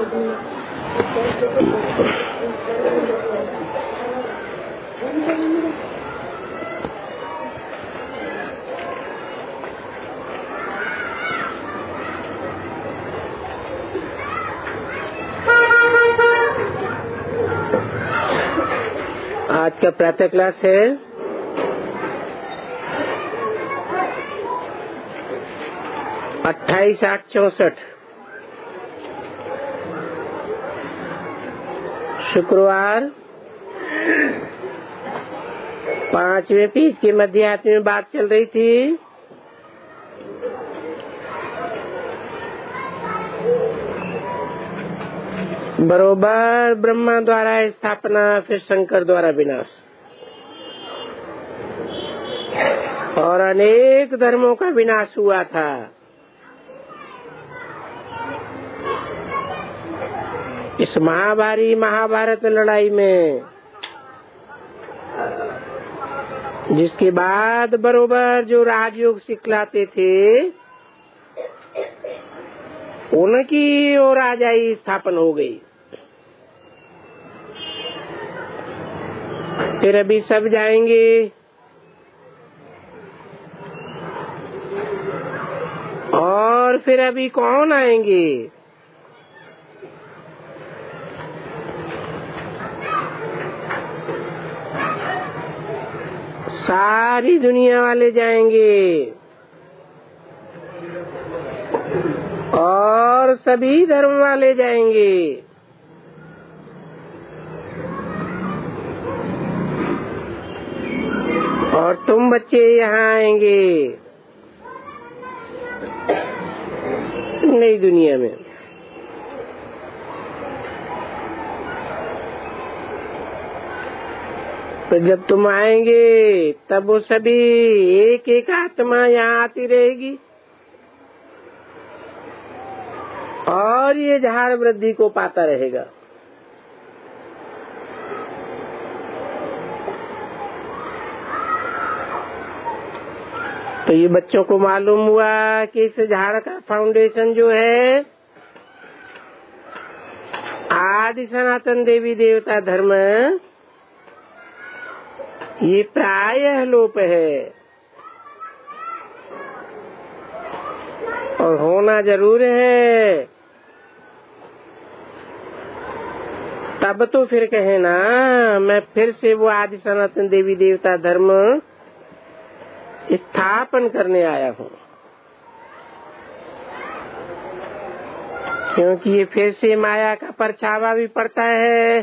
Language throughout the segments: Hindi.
आज का प्रातः क्लास है 28/8/64 शुक्रवार 5वें पेज के मध्याह्न में बात चल रही थी बरोबर ब्रह्मा द्वारा स्थापना, फिर शंकर द्वारा विनाश, और अनेक धर्मों का विनाश हुआ था। इस महाभारत लड़ाई में, जिसके बाद बरोबर जो राजयोग सिखलाते थे उनकी और राजाई स्थापन हो गई। फिर अभी सब जाएंगे, और फिर अभी कौन आएंगे? सारी दुनिया वाले जाएंगे और सभी धर्म वाले जाएंगे। और तुम बच्चे यहाँ आएंगे नई दुनिया में। तो जब तुम आएंगे तब वो सभी एक एक आत्मा यहाँ आती रहेगी और ये झाड़ वृद्धि को पाता रहेगा। तो ये बच्चों को मालूम हुआ कि इस झाड़ का फाउंडेशन जो है आदि सनातन देवी देवता धर्म, ये प्रायः लोप है और होना जरूर है। तब तो फिर कहे ना, मैं फिर से वो आदि सनातन देवी देवता धर्म स्थापन करने आया हूँ, क्योंकि ये फिर से माया का परछावा भी पड़ता है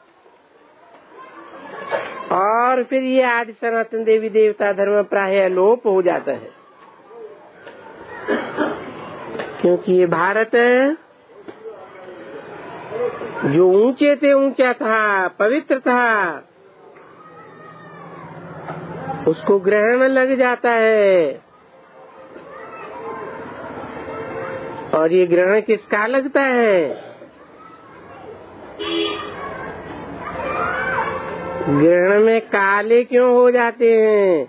और फिर ये आदि सनातन देवी देवता धर्म प्रायः लोप हो जाता है। क्योंकि ये भारत जो ऊंचे से ऊंचा था, पवित्र था, उसको ग्रहण लग जाता है। और ये ग्रहण किसका लगता है? ग्रहण में काले क्यों हो जाते हैं?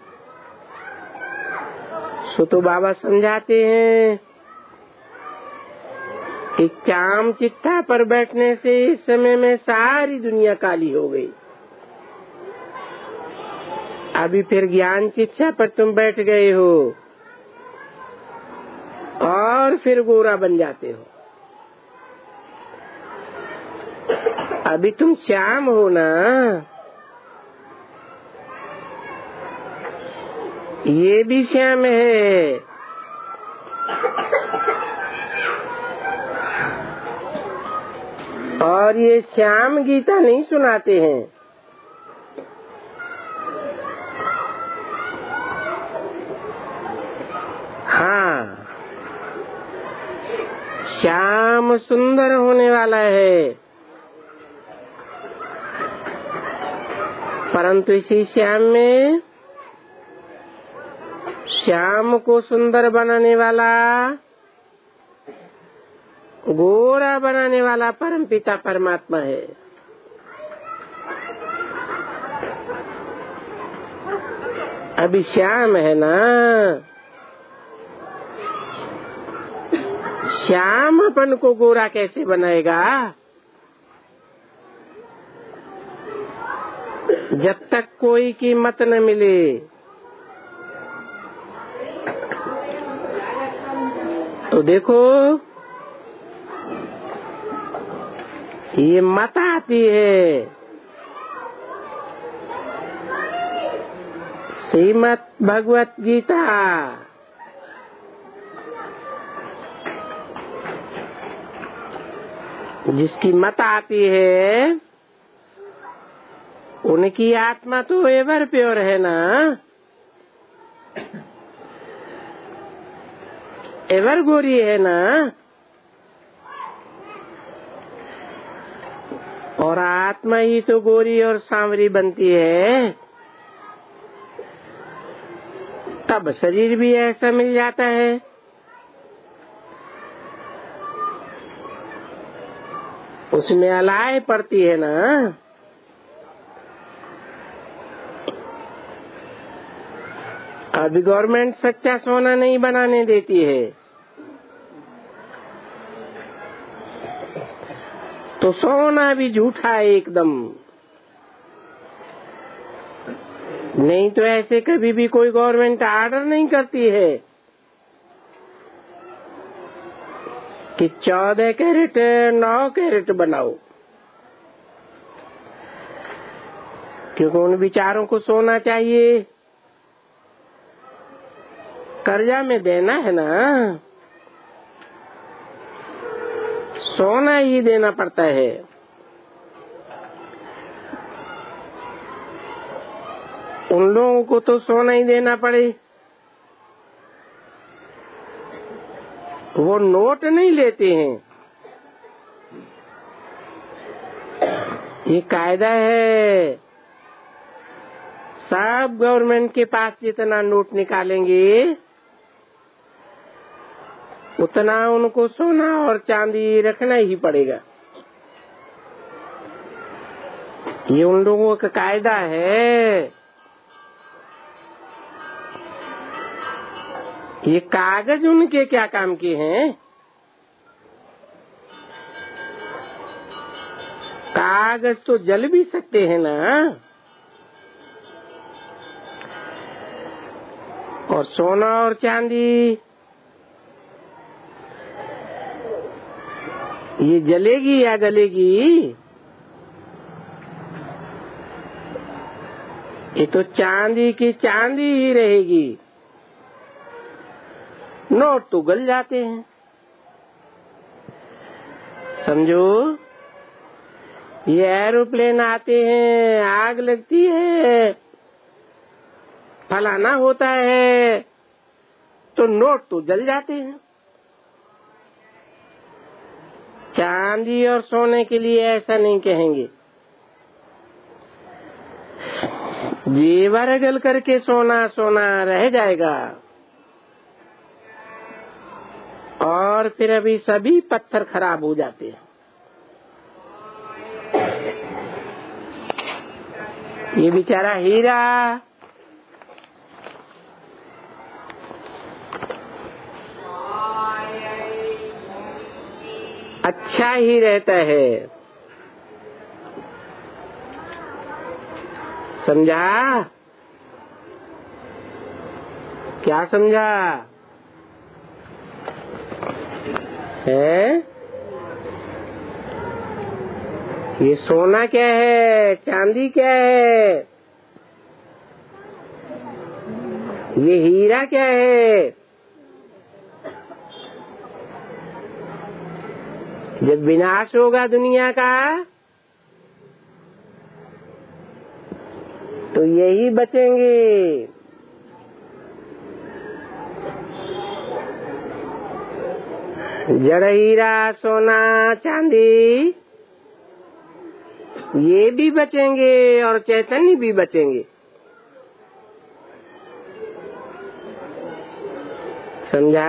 सो तो बाबा समझाते हैं कि चाम चिट्ठा पर बैठने से इस समय में सारी दुनिया काली हो गई। अभी फिर ज्ञान शिक्षा पर तुम बैठ गए हो और फिर गोरा बन जाते हो। अभी तुम श्याम हो ना, ये भी श्याम है। और ये श्याम गीता नहीं सुनाते हैं, हाँ, श्याम सुंदर होने वाला है, परंतु इसी श्याम में श्याम को सुंदर बनाने वाला, गोरा बनाने वाला परमपिता परमात्मा है। अभी श्याम है ना, श्याम अपन को गोरा कैसे बनाएगा? जब तक कोई कीमत न मिले। तो देखो ये मत आती है श्रीमद् भगवत गीता, जिसकी मत आती है उनकी आत्मा तो एवर प्योर है ना, एवर गोरी है ना। और आत्मा ही तो गोरी और सांवरी बनती है, तब शरीर भी ऐसा मिल जाता है। उसमें अलाय पड़ती है ना। अभी गवर्नमेंट सच्चा सोना नहीं बनाने देती है, तो सोना भी झूठा है एकदम। नहीं तो ऐसे कभी भी कोई गवर्नमेंट आर्डर नहीं करती है कि 14 कैरेट 9 कैरेट बनाओ, क्योंकि उन विचारों को सोना चाहिए, कर्जा में देना है ना, सोना ही देना पड़ता है। उन लोगों को तो सोना ही देना पड़े, वो नोट नहीं लेते हैं। ये कायदा है, सब गवर्नमेंट के पास जितना नोट निकालेंगे उतना उनको सोना और चांदी रखना ही पड़ेगा। ये उन लोगों का कायदा है। ये कागज उनके क्या काम के हैं? कागज तो जल भी सकते हैं ना, और सोना और चांदी ये जलेगी या गलेगी? ये तो चांदी की चांदी ही रहेगी। नोट तो गल जाते हैं। समझो, ये एरोप्लेन आते हैं, आग लगती है, फलाना होता है, तो नोट तो जल जाते हैं। चांदी और सोने के लिए ऐसा नहीं कहेंगे। जेवर गल करके सोना सोना रह जाएगा, और फिर अभी सभी पत्थर खराब हो जाते हैं। ये बेचारा हीरा अच्छा ही रहता है। समझा? क्या समझा है? ये सोना क्या है, चांदी क्या है, ये हीरा क्या है? जब विनाश होगा दुनिया का तो यही बचेंगे। जड़ हीरा सोना चांदी ये भी बचेंगे और चैतन्य भी बचेंगे। समझा?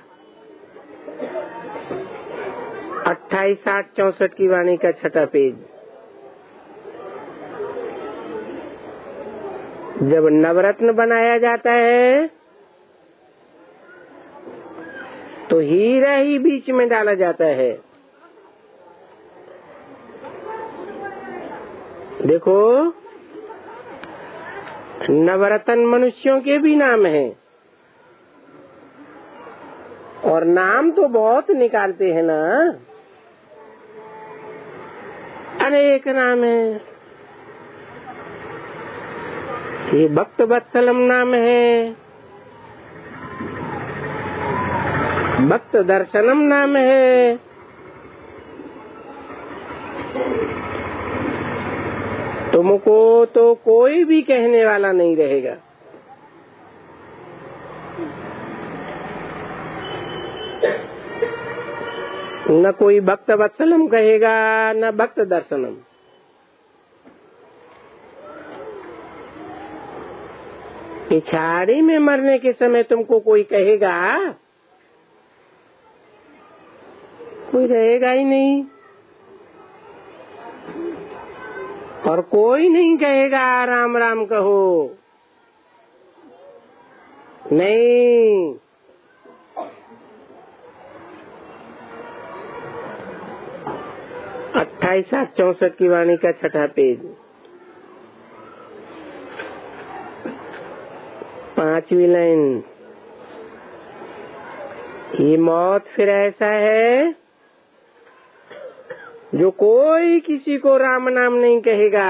28, 60, 64 की वाणी का 6ठा पेज। जब नवरत्न बनाया जाता है तो हीरा ही बीच में डाला जाता है। देखो, नवरत्न मनुष्यों के भी नाम हैं, और नाम तो बहुत निकालते हैं ना, अनेक नाम है। ये भक्त वत्सलम नाम है, भक्त दर्शनम नाम है, तुमको तो कोई भी कहने वाला नहीं रहेगा। न कोई भक्त वत्सलम कहेगा, न भक्त दर्शनम। पिछाड़ी में मरने के समय तुमको कोई कहेगा, कोई रहेगा ही नहीं, और कोई नहीं कहेगा राम राम कहो, नहीं। 2864 की वाणी का 6ठा पेज, 5वीं लाइन। ये मौत फिर ऐसा है जो कोई किसी को राम नाम नहीं कहेगा।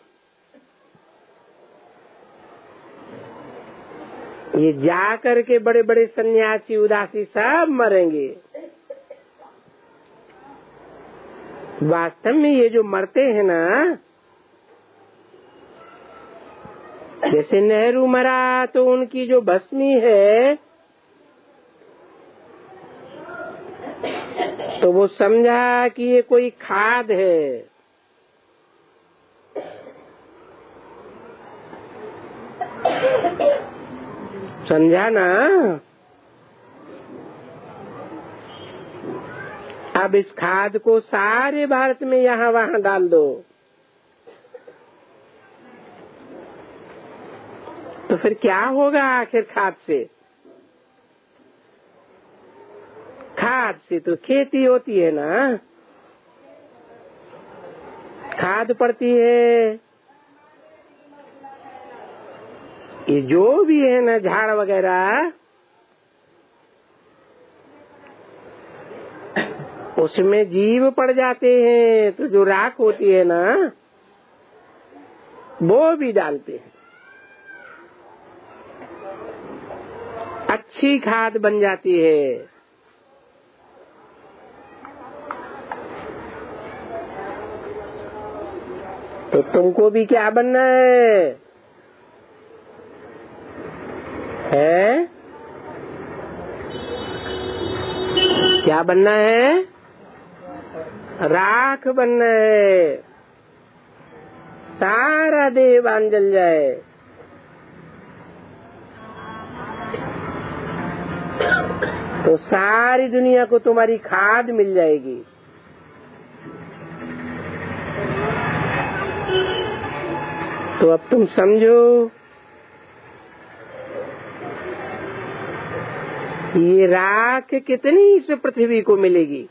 ये जा करके बड़े बड़े सन्यासी उदासी सब मरेंगे। वास्तव में ये जो मरते हैं ना, जैसे नेहरू मरा तो उनकी जो भस्मी है, तो वो समझा कि ये कोई खाद है। समझा ना? अब इस खाद को सारे भारत में यहाँ वहाँ डाल दो, तो फिर क्या होगा आखिर खाद से? खाद से तो खेती होती है ना, खाद पड़ती है। ये जो भी है ना, झाड़ वगैरह, उसमें जीव पड़ जाते हैं, तो जो राख होती है ना, वो भी डालते हैं, अच्छी खाद बन जाती है। तो तुमको भी क्या बनना है? क्या बनना है? राख बनना है। सारा देह बांध जल जाए, तो सारी दुनिया को तुम्हारी खाद मिल जाएगी। तो अब तुम समझो, ये राख कितनी इस पृथ्वी को मिलेगी?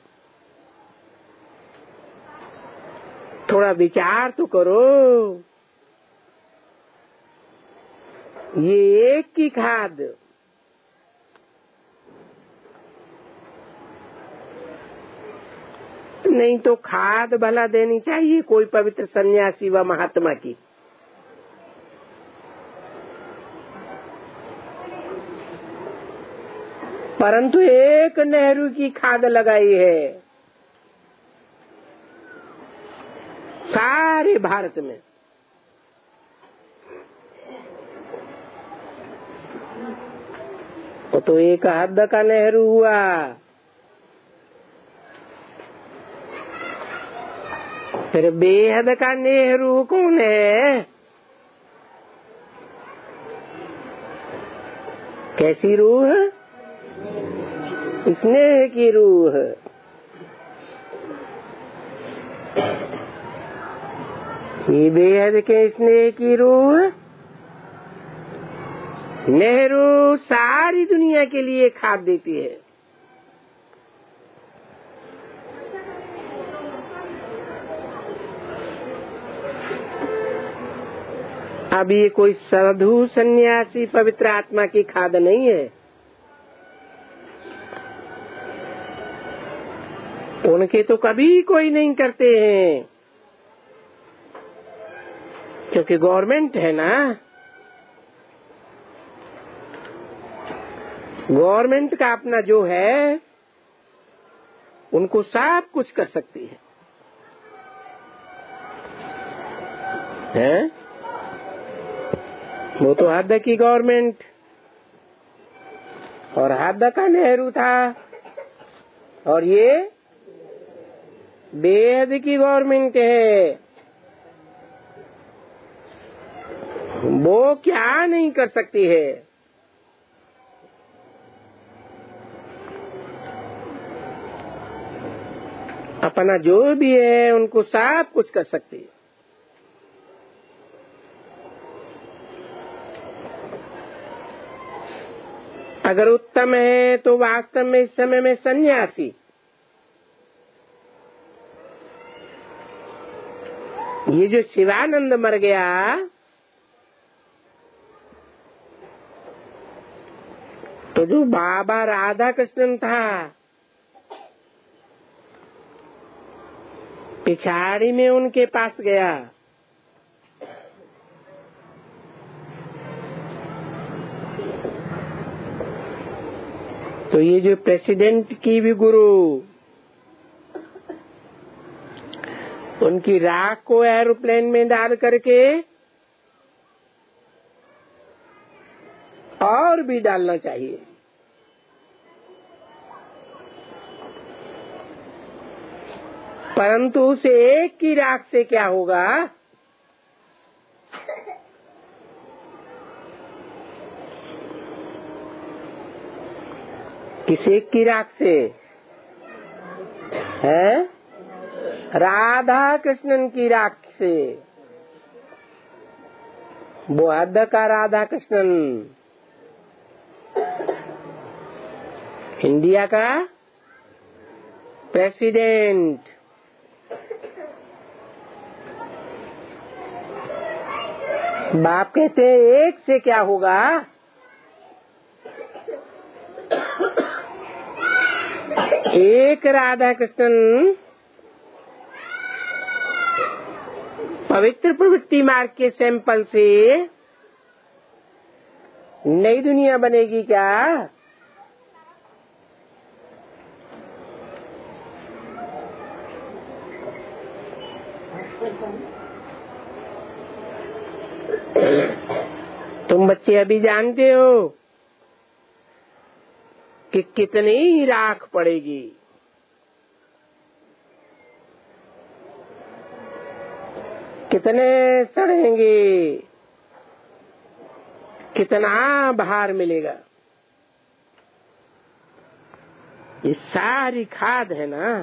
थोड़ा विचार तो करो। ये एक की खाद, नहीं तो खाद भला देनी चाहिए कोई पवित्र सन्यासी व महात्मा की। परंतु एक नेहरू की खाद लगाई है सारे भारत में। वो तो एक हद का नेहरू हुआ। फिर बेहद का नेहरू कौन है? कैसी रूह? स्नेह की रूह। ये बेहद के स्नेह की रूह। नेहरू सारी दुनिया के लिए खाद देती है। अब ये कोई साधु सन्यासी पवित्र आत्मा की खाद नहीं है। उनके तो कभी कोई नहीं करते हैं, क्योंकि गवर्नमेंट है ना। गवर्नमेंट का अपना जो है उनको सब कुछ कर सकती है? वो तो हद की गवर्नमेंट, और हद का नेहरू था, और ये बेहद की गवर्नमेंट है। वो क्या नहीं कर सकती है। अपना जो भी है उनको सब कुछ कर सकती है। अगर उत्तम है तो वास्तव में इस समय में सन्यासी, ये जो शिवानंद मर गया, तो जो बाबा राधा कृष्णन था, पिछाड़ी में उनके पास गया। तो ये जो प्रेसिडेंट की भी गुरु, उनकी राख को एरोप्लेन में डाल करके और भी डालना चाहिए। परंतु उस एक की राख से क्या होगा? किस एक की राख से है? राधा कृष्णन की राख से। वो हद का राधा कृष्णन, इंडिया का प्रेसिडेंट। बाप कहते हैं एक से क्या होगा? एक राधा कृष्णन पवित्र प्रवृत्ति मार्ग के सैंपल से नई दुनिया बनेगी क्या? तुम बच्चे अभी जानते हो कि कितनी राख पड़ेगी। कितने सड़ेंगे, कितना भार मिलेगा। ये सारी खाद है ना।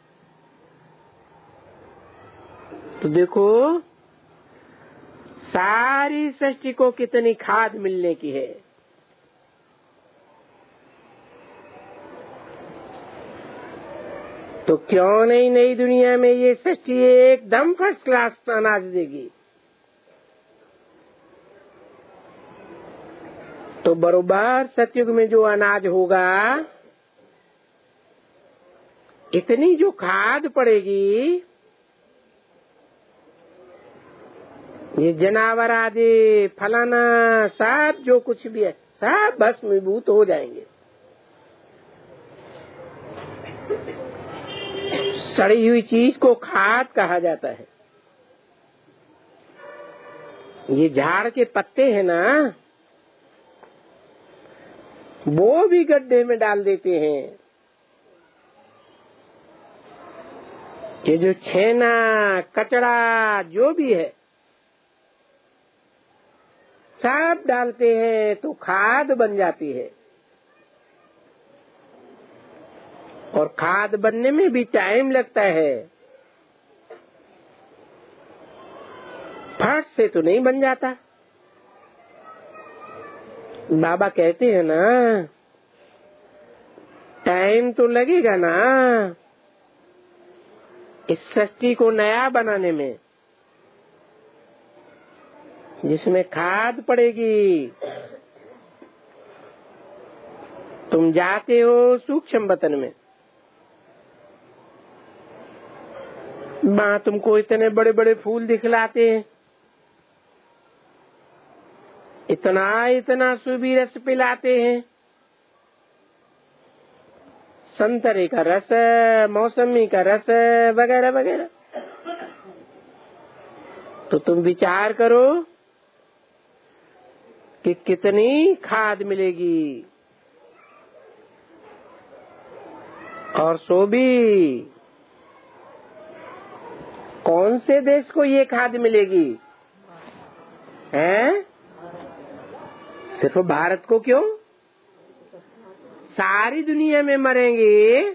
तो देखो सारी सृष्टि को कितनी खाद मिलने की है। तो क्यों नहीं नई दुनिया में ये सृष्टि एकदम फर्स्ट क्लास अनाज देगी। तो बरोबर सतयुग में जो अनाज होगा, इतनी जो खाद पड़ेगी, ये जानवर आदि फलाना सब जो कुछ भी है सब भस्मीभूत हो जाएंगे। सड़ी हुई चीज को खाद कहा जाता है। ये झाड़ के पत्ते हैं ना, वो भी गड्ढे में डाल देते हैं। ये जो छेना कचड़ा जो भी है सब डालते हैं तो खाद बन जाती है। और खाद बनने में भी टाइम लगता है, फट से तो नहीं बन जाता। बाबा कहते हैं ना, टाइम तो लगेगा ना इस सृष्टि को नया बनाने में। जिसमें खाद पड़ेगी। तुम जाते हो सूक्ष्म वतन में, वहाँ तुमको इतने बड़े बड़े फूल दिखलाते हैं, इतना इतना सुबी रस पिलाते हैं, संतरे का रस, मौसमी का रस वगैरह वगैरह। तो तुम विचार करो कि कितनी खाद मिलेगी। और सो भी कौन से देश को ये खाद मिलेगी? हैं? सिर्फ भारत को क्यों? सारी दुनिया में मरेंगे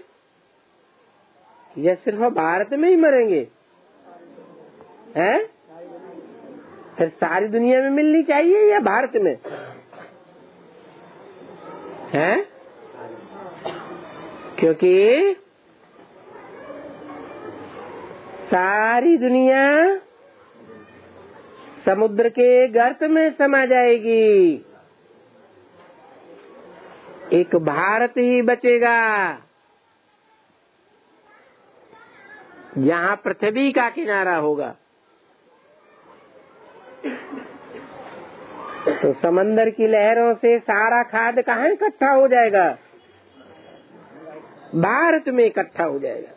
या सिर्फ भारत में ही मरेंगे? हैं? फिर सारी दुनिया में मिलनी चाहिए या भारत में? हैं? क्योंकि सारी दुनिया समुद्र के गर्त में समा जाएगी, एक भारत ही बचेगा जहाँ पृथ्वी का किनारा होगा। तो समंदर की लहरों से सारा खाद कहाँ इकट्ठा हो जाएगा? भारत में इकट्ठा हो जाएगा।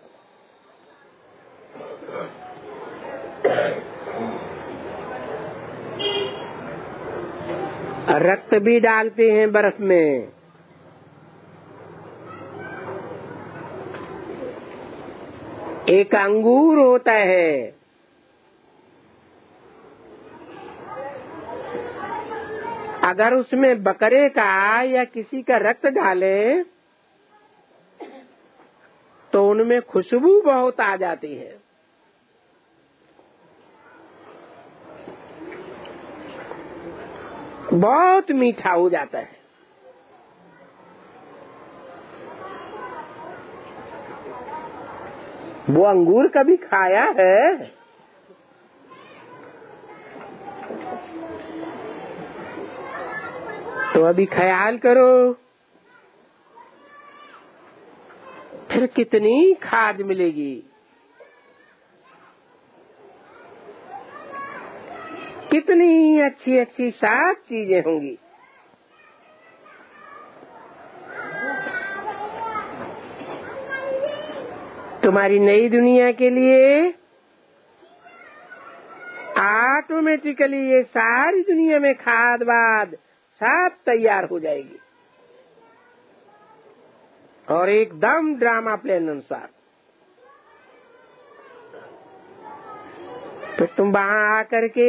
रक्त भी डालते हैं बर्फ में। एक अंगूर होता है, अगर उसमें बकरे का या किसी का रक्त डाले तो उनमें खुशबू बहुत आ जाती है। बहुत मीठा हो जाता है। वो अंगूर कभी खाया है? तो अभी ख्याल करो, फिर कितनी खाद मिलेगी, कितनी अच्छी अच्छी साफ चीजें होंगी। तुम्हारी नई दुनिया के लिए ऑटोमेटिकली ये सारी दुनिया में खाद वाद सब तैयार हो जाएगी और एकदम ड्रामा प्लान अनुसार। तो तुम वहाँ आकर के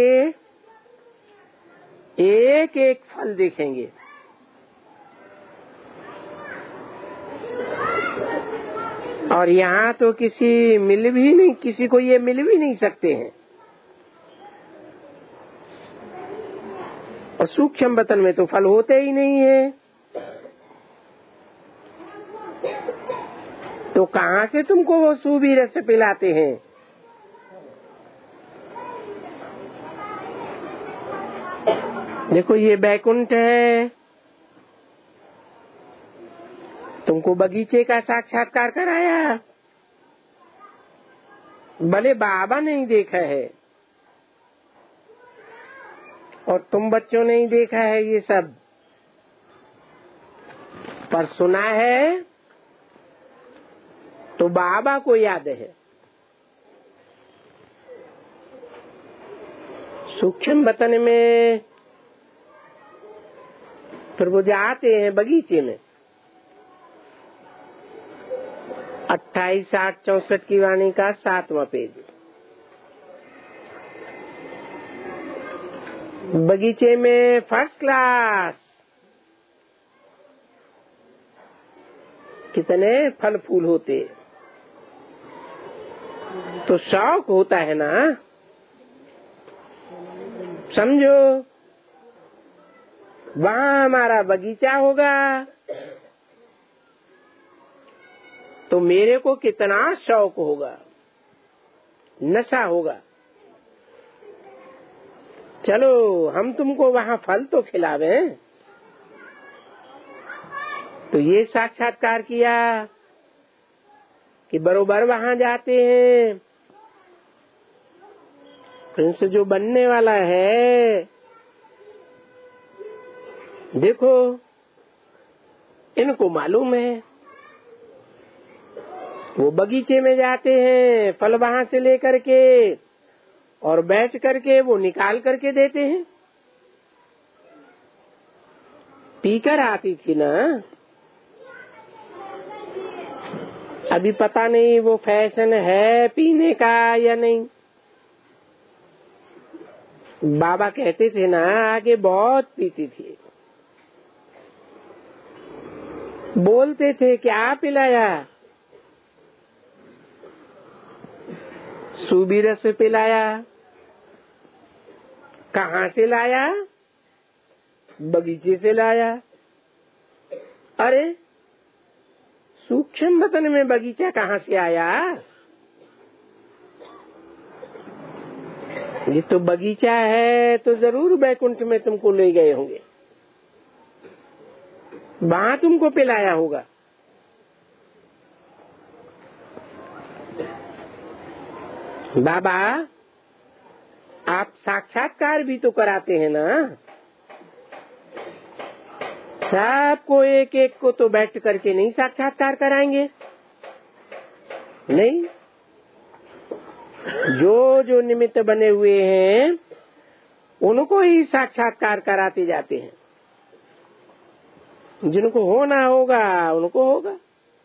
एक एक फल देखेंगे। और यहाँ तो किसी को ये मिल भी नहीं सकते हैं। और सूक्ष्म वतन में तो फल होते ही नहीं है। तो कहाँ से तुमको वो सूबी रस पिलाते हैं? देखो ये बैकुंठ है, तुमको बगीचे का साक्षात्कार कराया, भले बाबा नहीं देखा है और तुम बच्चों ने ही देखा है ये सब, पर सुना है तो बाबा को याद है। सूक्ष्म वतन में फिर वो जाते हैं बगीचे में। 28, 60, 64 की वाणी का 7वां पेज। बगीचे में फर्स्ट क्लास कितने फल फूल होते, तो शौक होता है ना, समझो वहाँ हमारा बगीचा होगा तो मेरे को कितना शौक होगा, नशा होगा। चलो हम तुमको वहाँ फल तो खिलावे। तो ये साक्षात्कार किया कि बरोबर वहाँ जाते हैं। प्रिंस जो बनने वाला है, देखो इनको मालूम है, वो बगीचे में जाते हैं, फल वहाँ से लेकर के और बैठ करके वो निकाल करके देते हैं। पीकर आती थी ना, अभी पता नहीं वो फैशन है पीने का या नहीं। बाबा कहते थे ना, आगे बहुत पीती थी। बोलते थे क्या पिलाया, सूबी रस पिलाया। कहाँ से लाया, बगीचे से लाया। अरे सूक्ष्म वतन में बगीचा कहाँ से आया, ये तो बगीचा है तो जरूर बैकुंठ में तुमको ले गए होंगे, वहाँ तुमको पिलाया होगा। बाबा आप साक्षात्कार भी तो कराते हैं ना, सबको एक एक को तो बैठ करके नहीं साक्षात्कार कराएंगे। नहीं, जो जो निमित्त बने हुए हैं उनको ही साक्षात्कार कराते जाते हैं। जिनको होना होगा उनको होगा।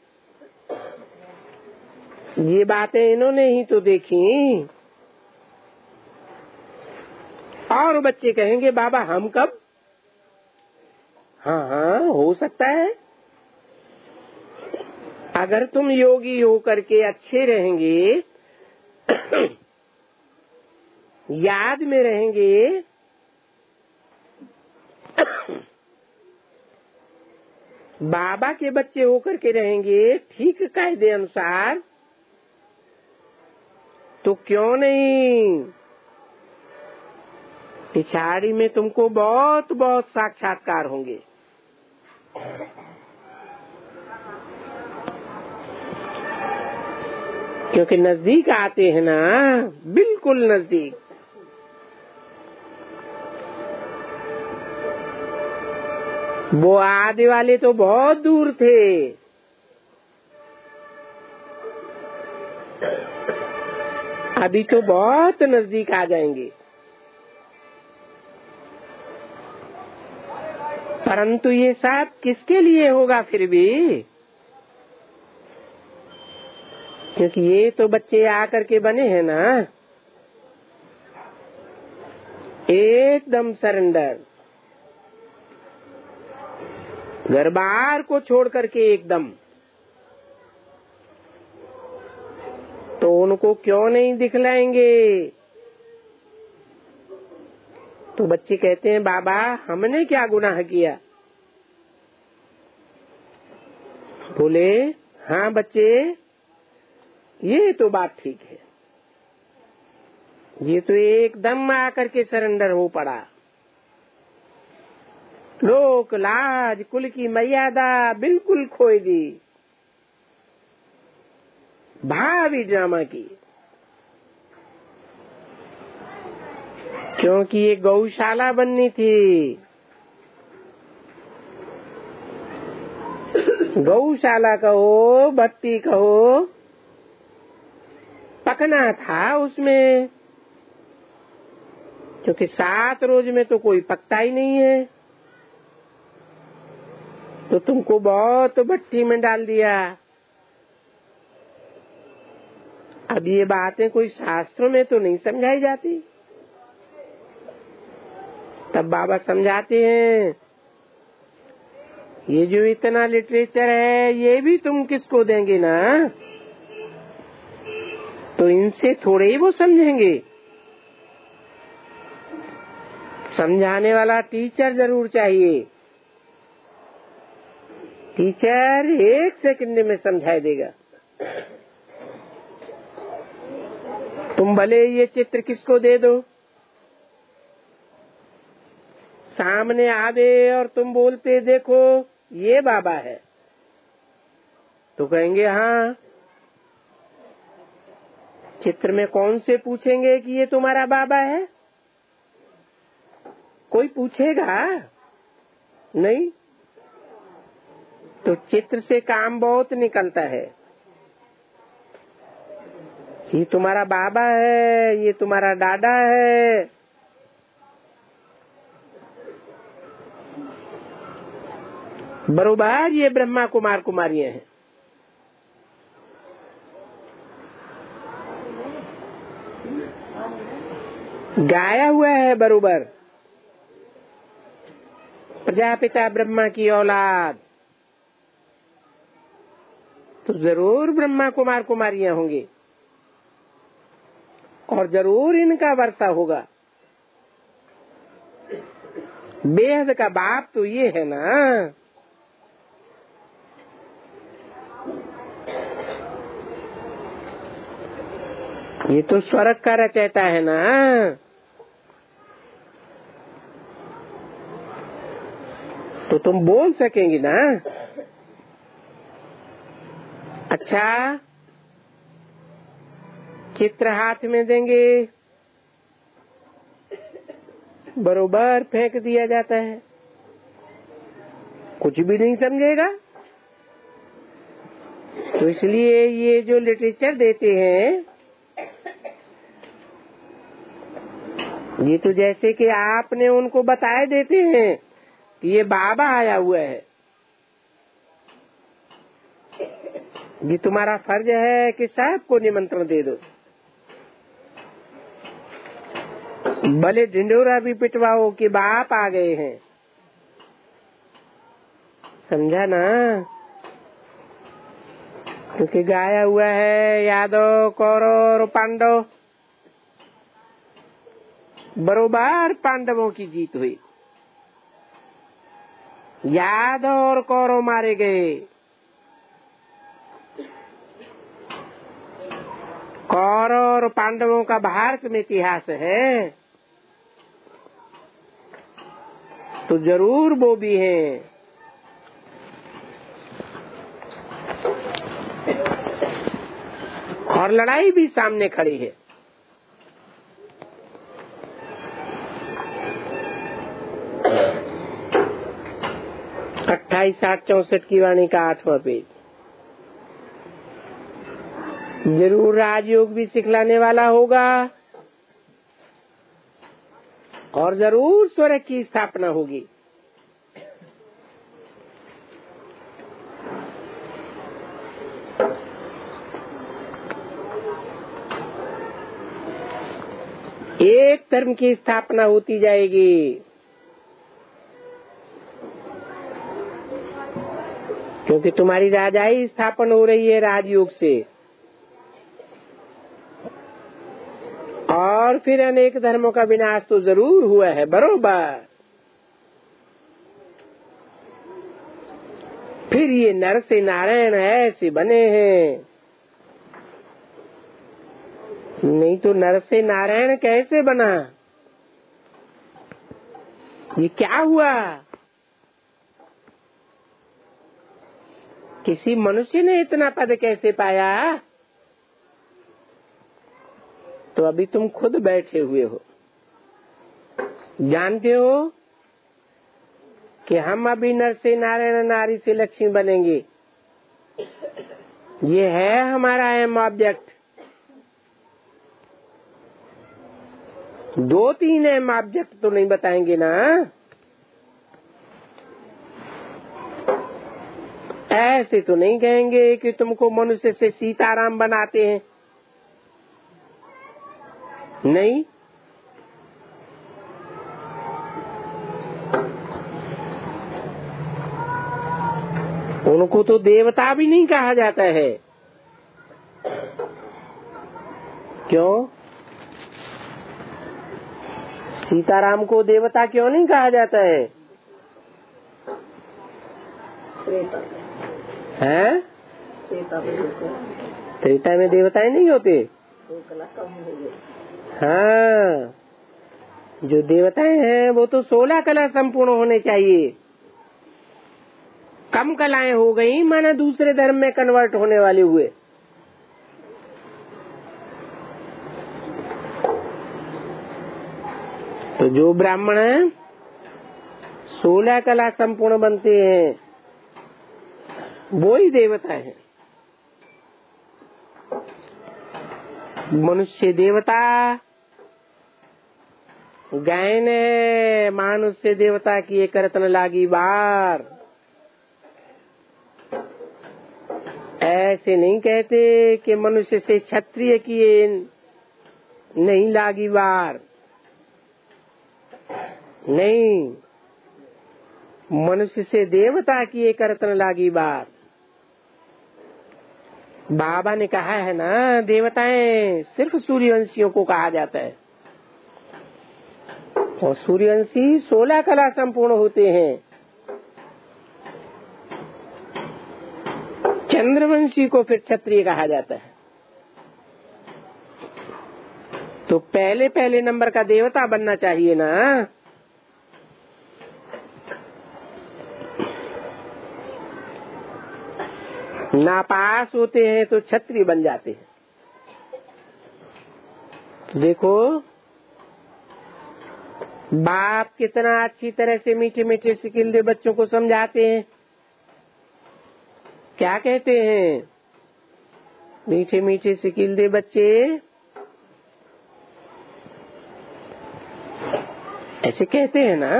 ये बातें इन्होंने ही तो देखी। और बच्चे कहेंगे बाबा हम कब? हाँ हाँ हो सकता है, अगर तुम योगी हो करके अच्छे रहेंगे, याद में रहेंगे, बाबा के बच्चे होकर के रहेंगे ठीक कायदे अनुसार, तो क्यों नहीं पिछाड़ी में तुमको बहुत बहुत साक्षात्कार होंगे। क्योंकि नजदीक आते हैं ना, बिल्कुल नजदीक। वो आदि वाले तो बहुत दूर थे, अभी तो बहुत नजदीक आ जाएंगे। परंतु ये सब किसके लिए होगा फिर भी? क्योंकि ये तो बच्चे आकर के बने हैं ना, एकदम सरेंडर, घर बार को छोड़ करके एकदम। तो उनको क्यों नहीं दिखलाएंगे? तो बच्चे कहते हैं बाबा हमने क्या गुनाह किया? बोले हाँ बच्चे, ये तो बात ठीक है, ये तो एकदम आकर के सरेंडर हो पड़ा। लोक लाज कुल की मर्यादा बिल्कुल खोई दी, भावी ड्रामा की। क्योंकि ये गौशाला बननी थी, गौशाला कहो भट्टी कहो, पकना था उसमें। क्योंकि 7 रोज में तो कोई पकता ही नहीं है, तो तुमको बहुत भट्टी में डाल दिया। अब ये बातें कोई शास्त्रों में तो नहीं समझाई जाती। तब बाबा समझाते हैं ये जो इतना लिटरेचर है ये भी तुम किसको देंगे ना, तो इनसे थोड़े ही वो समझेंगे। समझाने वाला टीचर जरूर चाहिए, टीचर 1 सेकंड में समझा देगा। तुम भले ये चित्र किसको दे दो, सामने आवे और तुम बोलते देखो ये बाबा है, तो कहेंगे हाँ। चित्र में कौन से पूछेंगे कि ये तुम्हारा बाबा है? कोई पूछेगा नहीं। तो चित्र से काम बहुत निकलता है। ये तुम्हारा बाबा है, ये तुम्हारा दादा है। बरोबर ये ब्रह्मा कुमार कुमारियां हैं। गाया हुआ है बरोबर, प्रजापिता ब्रह्मा की औलाद, तो जरूर ब्रह्मा कुमार कुमारियां होंगे और जरूर इनका वर्षा होगा। बेहद का बाप तो ये है ना। ये तो स्वर्ग का रचयिता है ना। तो तुम बोल सकेंगी ना। अच्छा, चित्र हाथ में देंगे, बरोबर फेंक दिया जाता है, कुछ भी नहीं समझेगा। तो इसलिए ये जो लिटरेचर देते हैं, ये तो जैसे कि आपने उनको बताए देते हैं कि ये बाबा आया हुआ है। ये तुम्हारा फर्ज है कि सबको निमंत्रण दे दो, भले ढिंढोरा भी पिटवाओ कि बाप आ गए हैं। समझा ना? क्योंकि गाया हुआ है यादव कौरव और पांडव, बरोबर पांडवों की जीत हुई। यादव और कौरव मारे गए। कौरव और पांडवों का भारत में इतिहास है, तो जरूर वो भी हैं। और लड़ाई भी सामने खड़ी है। अट्ठाईस 864 की वाणी का 8वां पेज। जरूर राजयोग भी सिखलाने वाला होगा और जरूर स्वर्ग की स्थापना होगी। एक धर्म की स्थापना होती जाएगी, क्योंकि तुम्हारी राजाई स्थापना हो रही है राजयोग से। और फिर अनेक धर्मों का विनाश तो जरूर हुआ है, बरोबर। फिर ये नर से नारायण ऐसे बने हैं, नहीं तो नर से नारायण कैसे बना? ये क्या हुआ? किसी मनुष्य ने इतना पद कैसे पाया? तो अभी तुम खुद बैठे हुए हो, जानते हो कि हम अभी नर से नारायण, नारी से लक्ष्मी बनेंगे। ये है हमारा एम ऑब्जेक्ट। 2-3 एम ऑब्जेक्ट तो नहीं बताएंगे ना। ऐसे तो नहीं कहेंगे कि तुमको मनुष्य से सीताराम बनाते हैं, नहीं। उनको तो देवता भी नहीं कहा जाता है। क्यों? सीताराम को देवता क्यों नहीं कहा जाता है? हैं? त्रेता में देवताएं नहीं होते। हाँ, जो देवताएं हैं वो तो 16 कला संपूर्ण होने चाहिए। कम कलाएं हो गई माना दूसरे धर्म में कन्वर्ट होने वाले हुए। तो जो ब्राह्मण 16 कला संपूर्ण बनते हैं वो ही देवता हैं। मनुष्य देवता गायन मानुष्य देवता की करतन लागी बार। ऐसे नहीं कहते कि मनुष्य से क्षत्रिय किए नहीं लागी बार, नहीं, मनुष्य से देवता की करतन लागी बार। बाबा ने कहा है ना, देवताएं सिर्फ सूर्यवंशियों को कहा जाता है और सूर्यवंशी 16 कला संपूर्ण होते हैं। चंद्रवंशी को फिर क्षत्रिय कहा जाता है। तो पहले पहले नंबर का देवता बनना चाहिए ना। नापास होते हैं तो क्षत्रिय बन जाते हैं। देखो बाप कितना अच्छी तरह से मीठे मीठे सिकिल्दे बच्चों को समझाते हैं। क्या कहते हैं? मीठे मीठे सिकिल्दे बच्चे, ऐसे कहते हैं ना।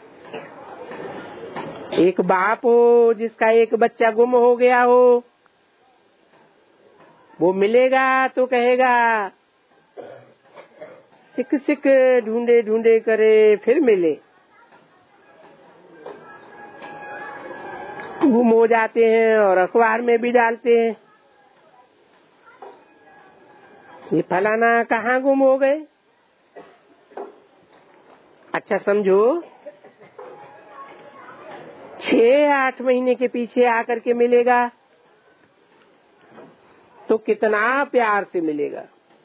एक बाप हो जिसका एक बच्चा गुम हो गया हो, वो मिलेगा तो कहेगा सिक सिक ढूंढे ढूंढे करे फिर मिले। गुम हो जाते हैं और अखबार में भी डालते हैं, ये फलाना कहाँ गुम हो गए। अच्छा समझो 6-8 महीने के पीछे आकर के मिलेगा तो कितना प्यार से मिलेगा,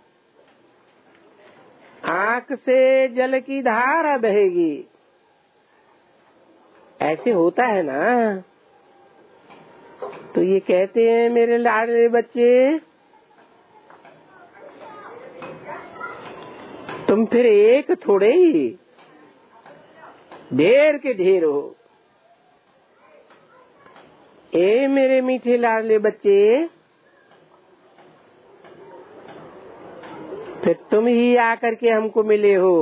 आंख से जल की धारा बहेगी। ऐसे होता है ना। तो ये कहते हैं मेरे लाडले बच्चे, तुम फिर एक थोड़े ही ढेर के ढेर हो। ए मेरे मीठे लाडले बच्चे, फिर तुम ही आकर के हमको मिले हो।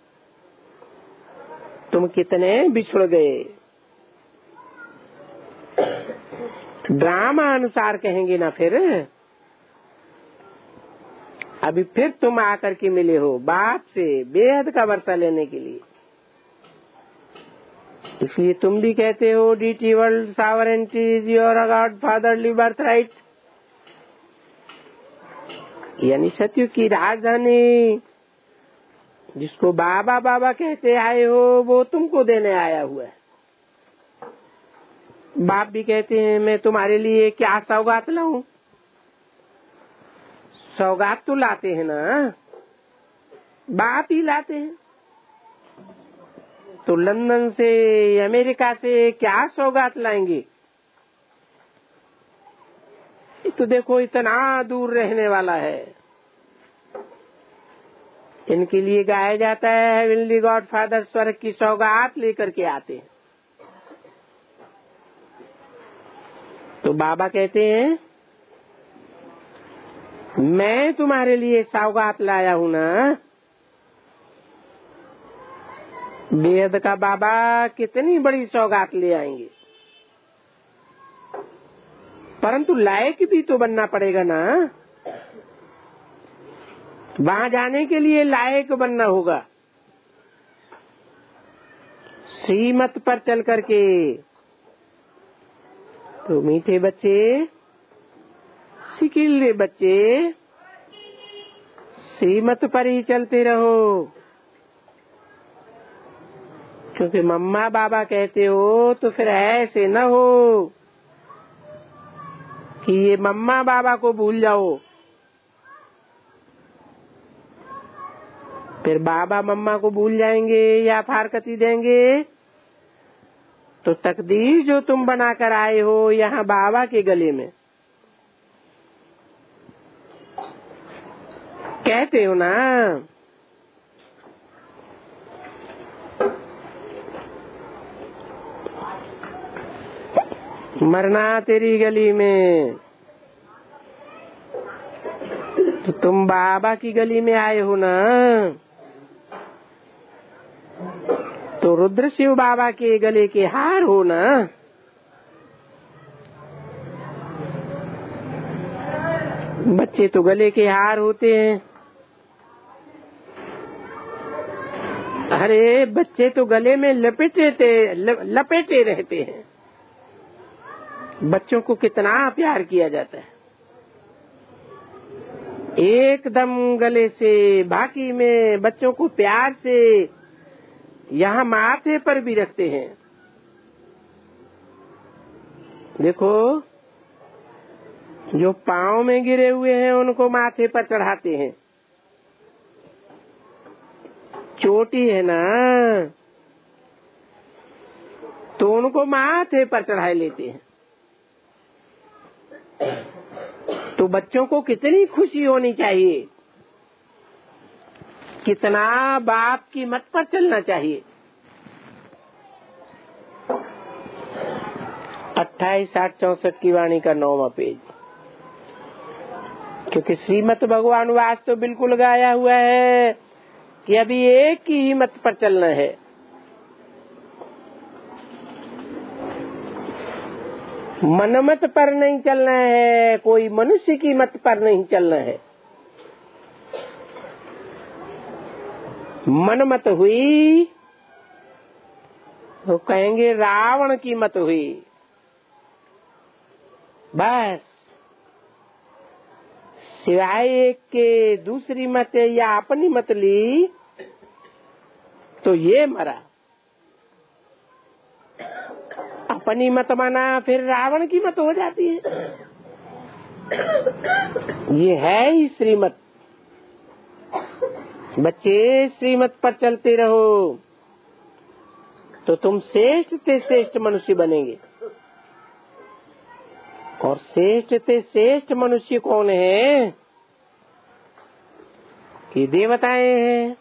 तुम कितने बिछुड़ गए। ड्रामा अनुसार कहेंगे ना फिर। अभी फिर तुम आकर के मिले हो बाप से बेहद का वर्षा लेने के लिए। इसलिए तुम भी कहते हो deity world sovereignty is your god fatherly birthright, यानी सत्युग की राजधानी जिसको बाबा बाबा कहते आए हो वो तुमको देने आया हुआ है। बाप भी कहते हैं मैं तुम्हारे लिए क्या सौगात लाऊं। सौगात तो लाते हैं ना, बाप ही लाते हैं। तो लंदन से अमेरिका से क्या सौगात लाएंगे। तो देखो इतना दूर रहने वाला है। इनके लिए गाया जाता है हेवनली गॉड फादर स्वर्ग की सौगात लेकर के आते हैं। तो बाबा कहते हैं मैं तुम्हारे लिए सौगात लाया हूँ ना। बेहद का बाबा कितनी बड़ी सौगात ले आएंगे, परंतु लायक भी तो बनना पड़ेगा ना। वहाँ जाने के लिए लायक बनना होगा। श्रीमत पर चल करके। तो मीठे बच्चे, सिकिल्ले बच्चे, श्रीमत पर ही चलते रहो। क्योंकि मम्मा बाबा कहते हो तो फिर ऐसे न हो कि ये मम्मा बाबा को भूल जाओ। फिर बाबा मम्मा को भूल जाएंगे या फारकती देंगे। तो तकदीर जो तुम बनाकर आए हो यहाँ बाबा के गले में, कहते हो ना मरना तेरी गली में, तो तुम बाबा की गली में आए हो ना। तो रुद्र शिव बाबा के गले के हार हो ना। बच्चे तो गले के हार होते हैं। अरे बच्चे तो गले में लपेटे रहते हैं। बच्चों को कितना प्यार किया जाता है, एकदम गले से। बाकी में बच्चों को प्यार से यहाँ माथे पर भी रखते हैं। देखो जो पाँव में गिरे हुए हैं उनको माथे पर चढ़ाते हैं। चोटी है ना तो उनको माथे पर चढ़ाए लेते हैं। तो बच्चों को कितनी खुशी होनी चाहिए, कितना बाप की मत पर चलना चाहिए। 28, 60, 64 की वाणी का 9वां पेज। क्योंकि श्रीमत भगवान वास तो बिल्कुल गाया हुआ है कि अभी एक की ही मत पर चलना है। मनमत पर नहीं चलना है, कोई मनुष्य की मत पर नहीं चलना है। मनमत हुई तो कहेंगे रावण की मत हुई। बस सिवाय एक के दूसरी मत या अपनी मत ली तो ये मरा। अपनी मत माना फिर रावण की मत हो जाती है। ये है ही श्रीमत। बच्चे श्रीमत पर चलते रहो तो तुम श्रेष्ठ से श्रेष्ठ मनुष्य बनेंगे। और श्रेष्ठ से श्रेष्ठ मनुष्य कौन है? ये देवताएं हैं।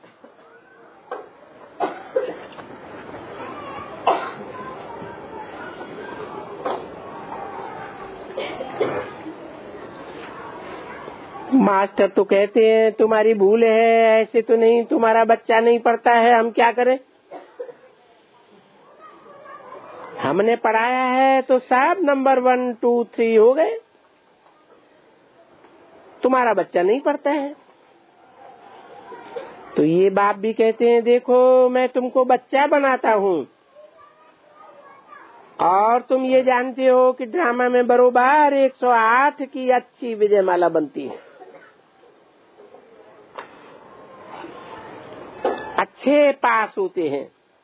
मास्टर तो कहते हैं तुम्हारी भूल है, ऐसे तो नहीं, तुम्हारा बच्चा नहीं पढ़ता है, हम क्या करें? हमने पढ़ाया है तो सब नंबर 1, 2, 3 हो गए। तुम्हारा बच्चा नहीं पढ़ता है। तो ये बाप भी कहते हैं देखो मैं तुमको बच्चा बनाता हूँ और तुम ये जानते हो कि ड्रामा में बरोबर 108 की अच्छी विजयमाला बनती है। अच्छे पास होते हैं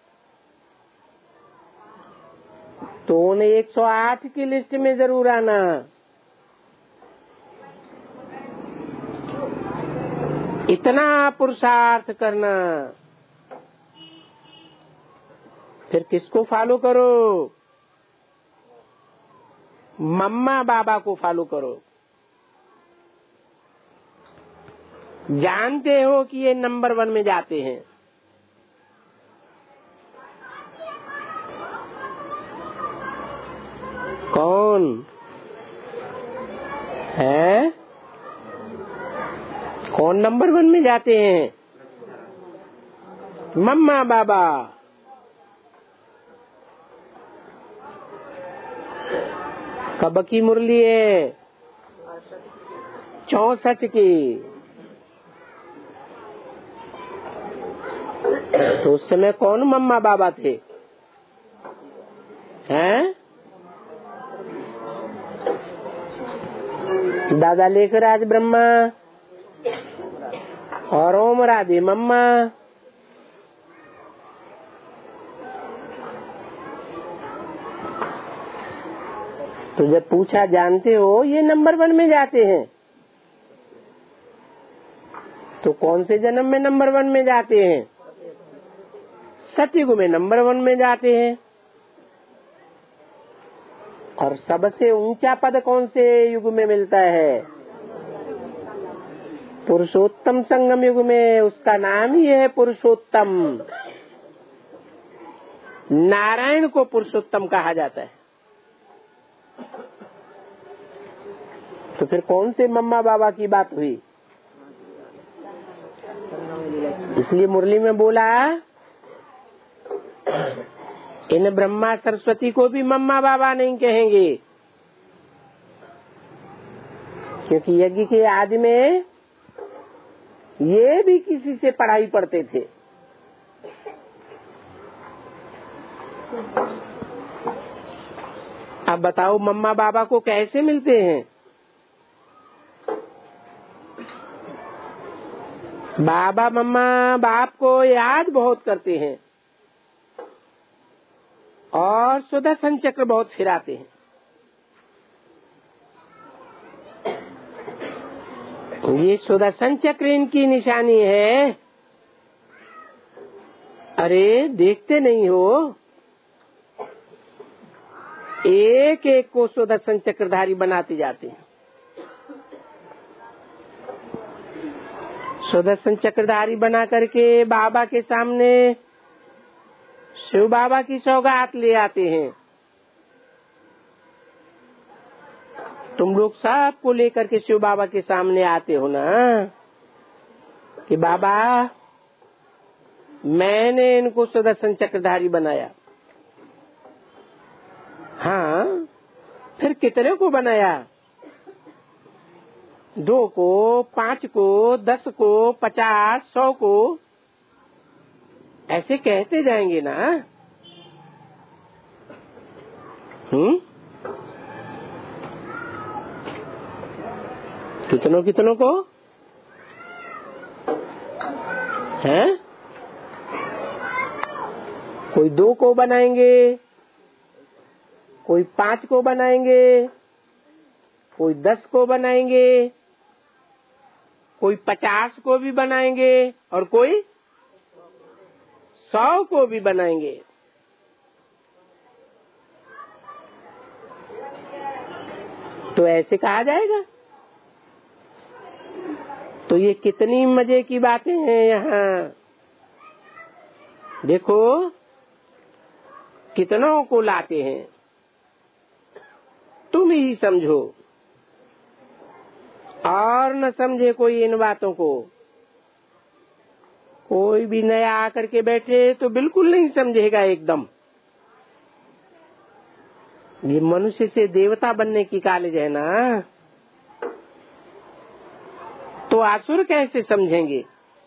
तो उन्हें 108 की लिस्ट में जरूर आना। इतना पुरुषार्थ करना। फिर किसको फॉलो करो? मम्मा बाबा को फॉलो करो। जानते हो कि ये नंबर 1 में जाते हैं। कौन है? कौन नंबर 1 में जाते हैं? मम्मा बाबा। कब की मुरली है? 64 की। तो उस समय कौन मम्मा बाबा थे? हैं? दादा लेखराज ब्रह्मा और ओम राधे मम्मा। तो जब पूछा जानते हो ये नंबर 1 में जाते हैं तो कौन से जन्म में नंबर 1 में जाते हैं? सतयुग में नंबर 1 में जाते हैं। और सबसे ऊंचा पद कौन से युग में मिलता है? पुरुषोत्तम संगम युग में। उसका नाम ही है पुरुषोत्तम। नारायण को पुरुषोत्तम कहा जाता है। तो फिर कौन से मम्मा बाबा की बात हुई? इसलिए मुरली में बोला, इन ब्रह्मा सरस्वती को भी मम्मा बाबा नहीं कहेंगे, क्योंकि यज्ञ के आदि में ये भी किसी से पढ़ाई पढ़ते थे। अब बताओ मम्मा बाबा को कैसे मिलते हैं? बाबा मम्मा बाप को याद बहुत करते हैं और सुदर्शन चक्र बहुत फिराते हैं। ये सुदर्शन चक्र इनकी निशानी है। अरे देखते नहीं हो, एक एक को सुदर्शन चक्रधारी बनाते जाते हैं। सुदर्शन चक्रधारी बना करके बाबा के सामने शिव बाबा की सौगात ले आते हैं। तुम लोग सबको लेकर के शिव बाबा के सामने आते हो ना कि बाबा मैंने इनको सुदर्शन चक्रधारी बनाया। हाँ, फिर कितने को बनाया? 2 को, 5 को, 10 को, 50, 100 को, ऐसे कहते जाएंगे ना। कितनों कितनों को है? कोई 2 को बनाएंगे, कोई 5 को बनाएंगे, कोई 10 को बनाएंगे, कोई 50 को भी बनाएंगे और कोई 100 को भी बनाएंगे। तो ऐसे कहा जाएगा। तो ये कितनी मजे की बातें हैं यहाँ। देखो कितनों को लाते हैं, तुम ही समझो और न समझे कोई इन बातों को। कोई भी नया आकर के बैठे तो बिल्कुल नहीं समझेगा एकदम। ये मनुष्य से देवता बनने की कॉलेज है ना, तो आसुर कैसे समझेंगे?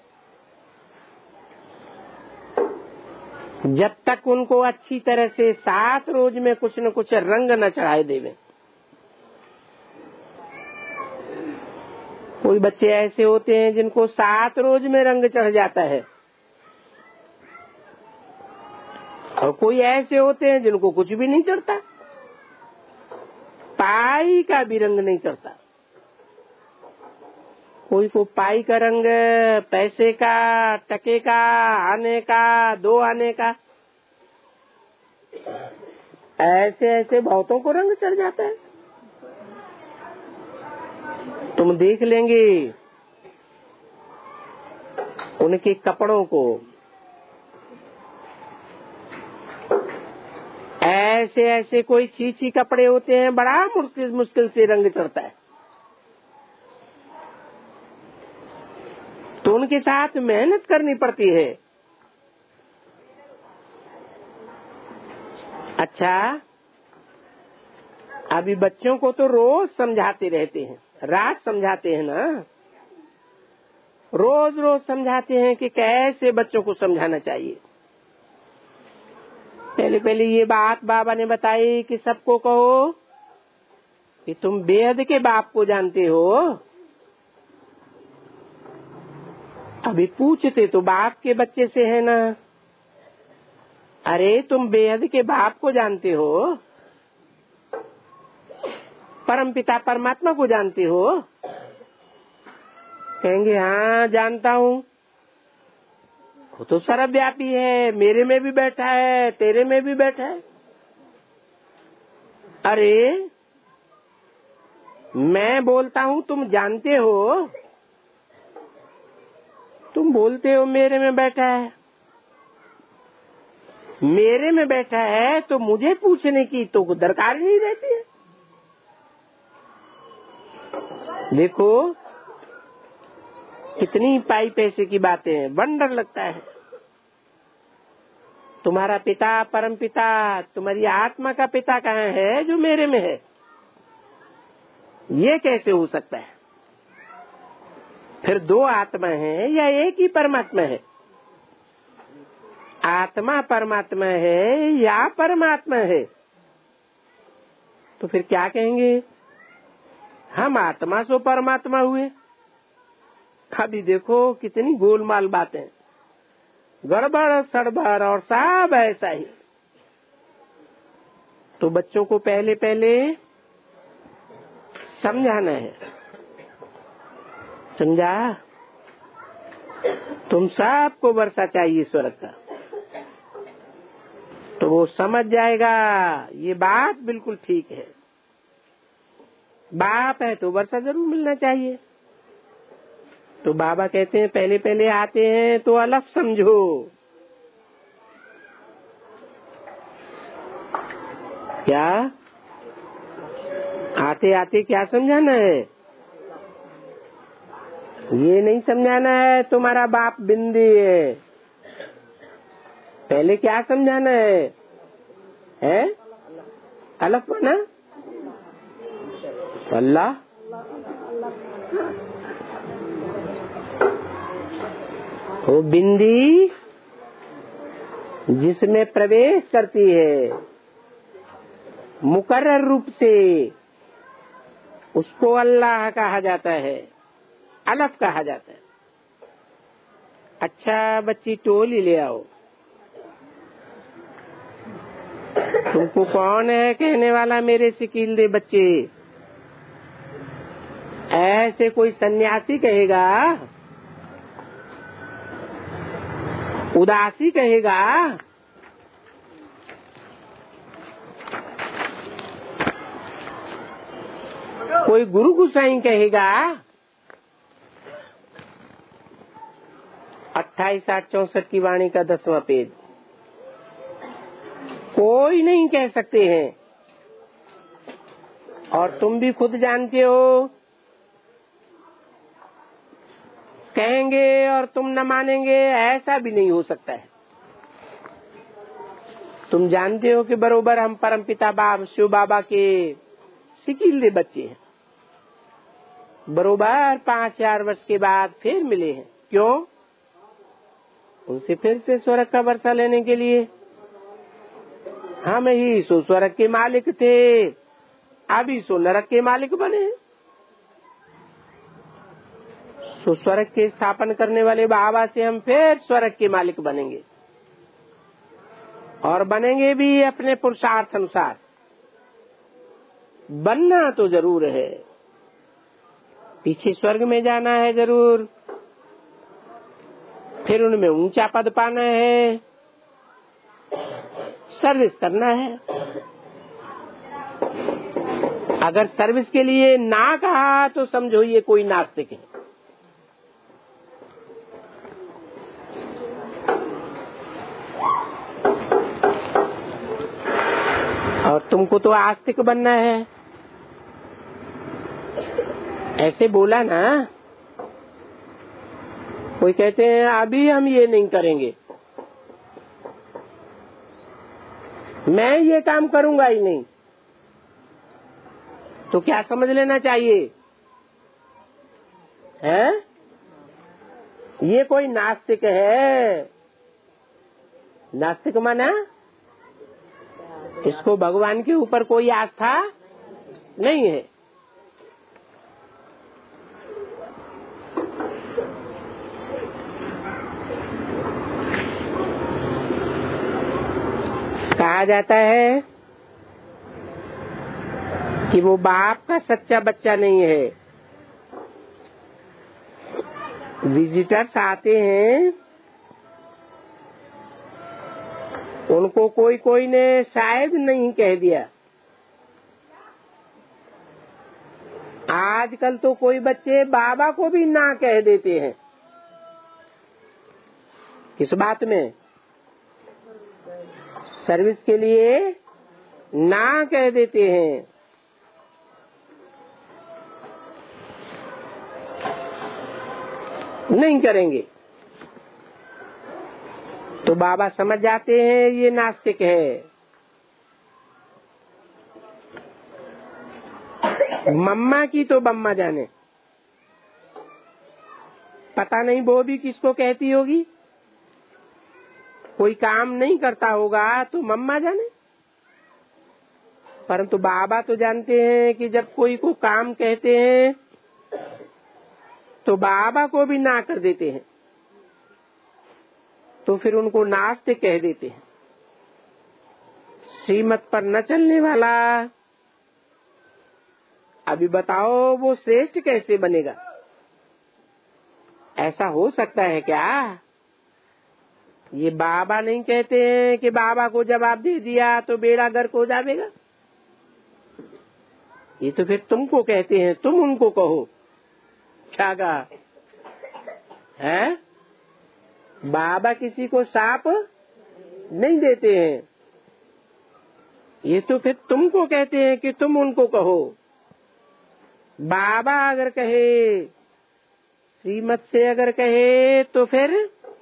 जब तक उनको अच्छी तरह से 7 रोज में कुछ न कुछ रंग न चढ़ाए देवे। कोई बच्चे ऐसे होते हैं जिनको 7 रोज में रंग चढ़ जाता है, और कोई ऐसे होते हैं जिनको कुछ भी नहीं चढ़ता, पाई का भी रंग नहीं चढ़ता। कोई को पाई का रंग, पैसे का, टके का, आने का, 2 आने का, ऐसे ऐसे बहुतों को रंग चढ़ जाता है। तुम देख लेंगे उनके कपड़ों को, ऐसे ऐसे कोई चीची कपड़े होते हैं, बड़ा मुश्किल से रंग चढ़ता है। तो उनके साथ मेहनत करनी पड़ती है। अच्छा, अभी बच्चों को तो रोज समझाते रहते हैं, रात समझाते हैं ना, रोज रोज समझाते हैं कि कैसे बच्चों को समझाना चाहिए। पहले ये बात बाबा ने बताई कि सबको कहो कि तुम बेहद के बाप को जानते हो। अभी पूछते तो बाप के बच्चे से है ना, अरे तुम बेहद के बाप को जानते हो, परमपिता परमात्मा को जानते हो, कहेंगे हाँ जानता हूँ, वो तो सर्वव्यापी है, मेरे में भी बैठा है, तेरे में भी बैठा है। अरे मैं बोलता हूँ, तुम जानते हो, तुम बोलते हो मेरे में बैठा है, मेरे में बैठा है तो मुझे पूछने की तो दरकार ही नहीं रहती है। देखो कितनी पाई पैसे की बातें हैं, वंडर लगता है। तुम्हारा पिता परम पिता, तुम्हारी आत्मा का पिता कहाँ है जो मेरे में है? ये कैसे हो सकता है? फिर दो आत्मा है या एक ही परमात्मा है? आत्मा परमात्मा है या परमात्मा है? तो फिर क्या कहेंगे? हम आत्मा सो परमात्मा हुए। अभी देखो कितनी गोलमाल बातें, गड़बड़ सड़बड़ और सब ऐसा ही। तो बच्चों को पहले पहले समझाना है, समझा? तुम सबको वर्षा चाहिए स्वर्ग का, तो वो समझ जाएगा ये बात बिल्कुल ठीक है। बाप है तो वर्षा जरूर मिलना चाहिए। तो बाबा कहते हैं पहले पहले आते हैं तो अलग समझो। क्या आते आते क्या समझाना है? ये नहीं समझाना है तुम्हारा बाप बिंदी है। पहले क्या समझाना है? अलग ना अल्लाह। वो बिंदी जिसमें प्रवेश करती है मुकर्रर रूप से, उसको अल्लाह कहा जाता है, अलफ कहा जाता है। अच्छा बच्ची टोली ले आओ। तुमको कौन है कहने वाला मेरे सिकील दे बच्चे? ऐसे कोई सन्यासी कहेगा, उदासी कहेगा, कोई गुरु गुसाई कहेगा? 28-8-64 की वाणी का 10वां पेज। कोई नहीं कह सकते हैं। और तुम भी खुद जानते हो, कहेंगे और तुम न मानेंगे, ऐसा भी नहीं हो सकता है। तुम जानते हो कि बरोबर हम परमपिता बाप शिव बाबा के सिकीले बच्चे हैं। बरोबर 5,000 वर्ष के बाद फिर मिले हैं। क्यों? उनसे फिर से स्वर्ग का वर्षा लेने के लिए। हम ही सो स्वर्ग के मालिक थे, अभी सो नरक के मालिक बने। सो स्वर्ग के स्थापन करने वाले बाबा से हम फिर स्वर्ग के मालिक बनेंगे, और बनेंगे भी अपने पुरुषार्थ अनुसार। बनना तो जरूर है, पीछे स्वर्ग में जाना है जरूर, फिर उनमें ऊंचा पद पाना है, सर्विस करना है। अगर सर्विस के लिए ना कहा तो समझो ये कोई नास्तिक है। और तुमको तो आस्तिक बनना है। ऐसे बोला ना, कोई कहते हैं अभी हम ये नहीं करेंगे, मैं ये काम करूंगा ही नहीं, तो क्या समझ लेना चाहिए है? ये कोई नास्तिक है। नास्तिक माना इसको भगवान के ऊपर कोई आस्था नहीं है। कहा जाता है कि वो बाप का सच्चा बच्चा नहीं है, विजिटर्स आते हैं, उनको कोई कोई ने शायद नहीं कह दिया। आजकल तो कोई बच्चे बाबा को भी ना कह देते हैं। किस बात में? सर्विस के लिए ना कह देते हैं। नहीं करेंगे तो बाबा समझ जाते हैं ये नास्तिक है। मम्मा की तो बम्मा जाने, पता नहीं वो भी किसको कहती होगी। कोई काम नहीं करता होगा तो मम्मा जाने, परंतु बाबा तो जानते हैं कि जब कोई को काम कहते हैं तो बाबा को भी ना कर देते हैं, तो फिर उनको नास्तिक कह देते हैं। श्रीमत पर न चलने वाला। अभी बताओ वो श्रेष्ठ कैसे बनेगा? ऐसा हो सकता है क्या? ये बाबा नहीं कहते हैं कि बाबा को जवाब दे दिया तो बेड़ा गर्क हो जाएगा। ये तो फिर तुमको कहते हैं, तुम उनको कहो। क्या कहा है? बाबा किसी को शाप नहीं देते हैं, ये तो फिर तुमको कहते हैं कि तुम उनको कहो। बाबा अगर कहे, श्रीमत से अगर कहे तो फिर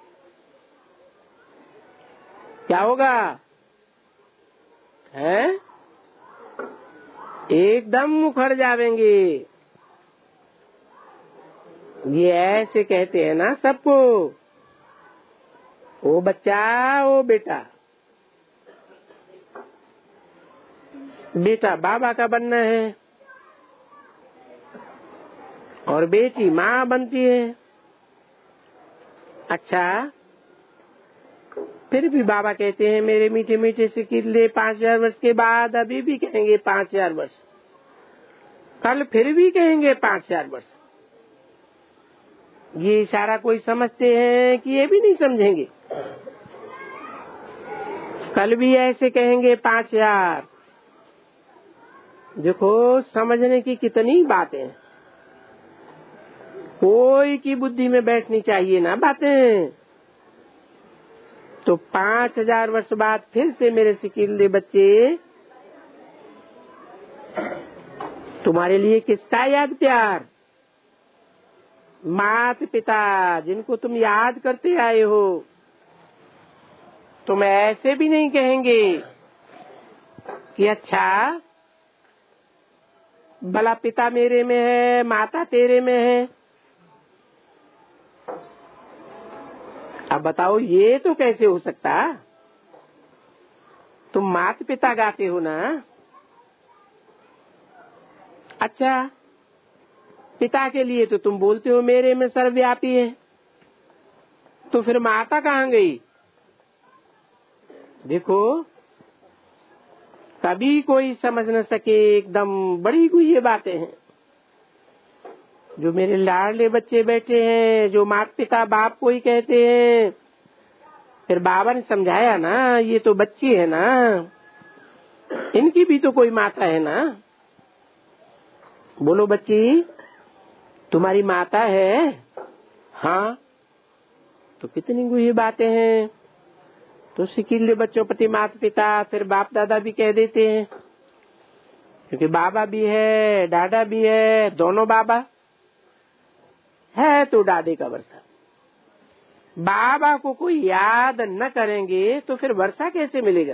क्या होगा? है एकदम मुखर जावेंगे। ये ऐसे कहते हैं ना सबको, ओ बच्चा, ओ बेटा, बेटा बाबा का बनना है और बेटी माँ बनती है। अच्छा, फिर भी बाबा कहते हैं मेरे मीठे मीठे से किले 5000 वर्ष के बाद अभी भी कहेंगे 5000 वर्ष, कल फिर भी कहेंगे 5000 वर्ष। ये इशारा कोई समझते हैं कि ये भी नहीं समझेंगे? कल भी ऐसे कहेंगे 5000। देखो समझने की कितनी बातें, कोई की बुद्धि में बैठनी चाहिए ना बातें। तो 5000 वर्ष बाद फिर से मेरे सिकिल्ले बच्चे, तुम्हारे लिए किसका याद प्यार? माता पिता जिनको तुम याद करते आए हो। तुम ऐसे भी नहीं कहेंगे कि अच्छा भला पिता मेरे में है, माता तेरे में है। अब बताओ ये तो कैसे हो सकता? तुम माता पिता गाते हो ना। अच्छा, पिता के लिए तो तुम बोलते हो मेरे में सर्वव्यापी है, तो फिर माता कहाँ गई? देखो कभी कोई समझ न सके, एकदम बड़ी गुह्य बातें हैं। जो मेरे लाडले बच्चे बैठे हैं, जो माता पिता बाप को ही कहते हैं, फिर बाबा ने समझाया ना, ये तो बच्चे है ना, इनकी भी तो कोई माता है ना। बोलो बच्ची, तुम्हारी माता है? हाँ। तो कितनी गुह्य बातें हैं। तो सिकिल्ले बच्चों प्रति माता पिता फिर बाप दादा भी कह देते हैं, क्योंकि बाबा भी है दादा भी है, दोनों बाबा है तो दादे का वर्षा। बाबा को कोई याद न करेंगे तो फिर वर्षा कैसे मिलेगा?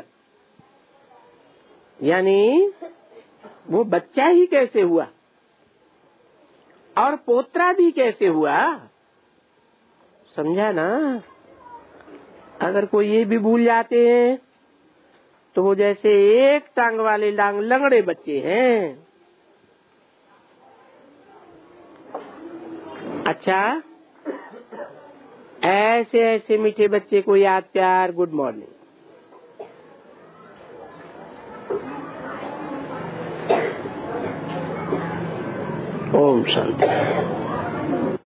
यानी वो बच्चा ही कैसे हुआ और पोत्रा भी कैसे हुआ? समझा ना? अगर कोई ये भी भूल जाते हैं तो वो जैसे एक टांग वाले लंगड़े बच्चे हैं। अच्छा, ऐसे ऐसे मीठे बच्चे को याद प्यार, गुड मॉर्निंग। ओम शांति।